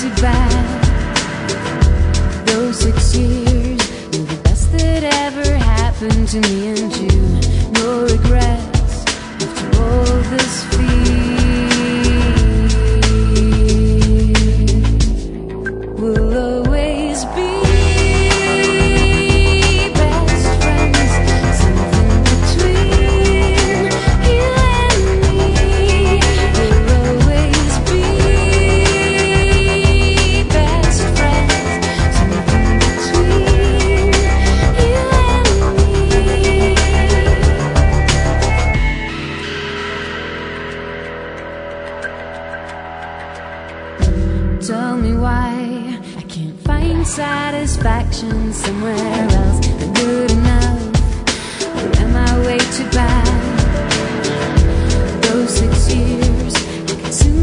too bad. Those 6 years were the best that ever happened to me and you. No regrets after all this fear. We'll always be best friends, something between you and me. We'll always be best friends, something between you and me. Tell me why I can't find satisfaction somewhere else. I'm good enough, or am I way too bad? Those 6 years I consumed